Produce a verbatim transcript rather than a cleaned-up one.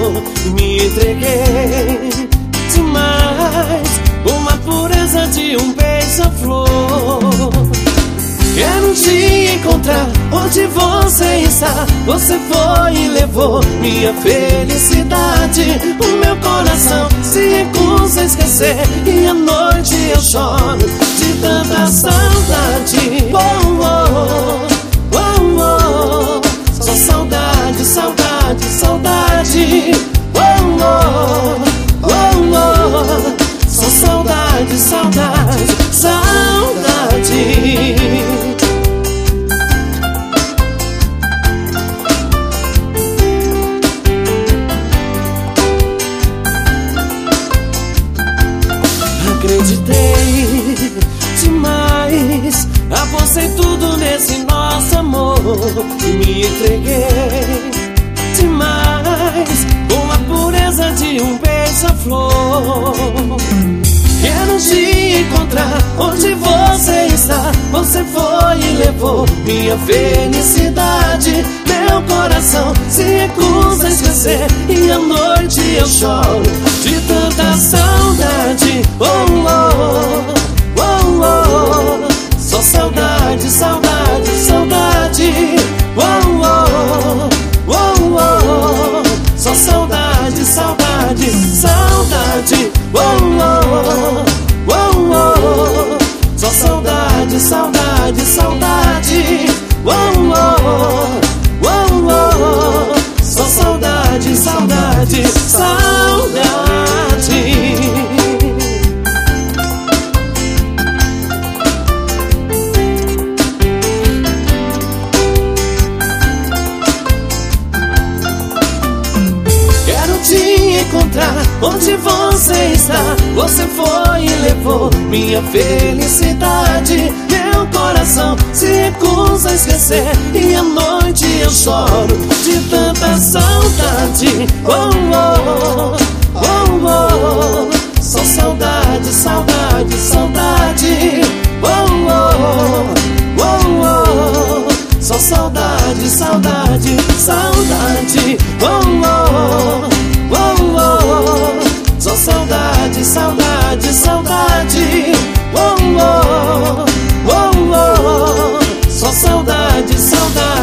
levou, me entreguei demais, uma pureza de um beija-flor. Quero te encontrar onde você está. Você foi e levou minha felicidade. O meu coração se recusa a esquecer, e à noite eu choro de tanta saudade. Oh, oh, oh, oh. Só saudade, saudade, saudade. Oh, oh, oh, oh. Só saudade, saudade, saudade. Acreditei demais, apostei tudo nesse nosso amor, me entreguei demais, com a pureza de um beija-flor. Quero te encontrar onde você está. Você foi e levou minha felicidade. Meu coração se recusa a esquecer, e à noite eu choro de tanta saudade. Oh, oh, oh, oh. Só saudade, saudade, saudade. Oh, oh, oh, oh. Só saudade, saudade, saudade. Oh, oh, oh, oh. Só saudade, saudade, saudade. Oh, oh, oh, oh. Só saudade, saudade, saudade. Encontrar onde você está. Você foi e levou minha felicidade. Meu coração se recusa a esquecer, e à noite eu choro de tanta saudade. Oh, oh, oh, oh. Só saudade, saudade, saudade. Oh, oh, oh, oh. Só saudade, saudade, saudade. Oh, oh, oh, oh. Só saudade, saudade, saudade. Oh, oh, oh, oh. Só saudade, saudade.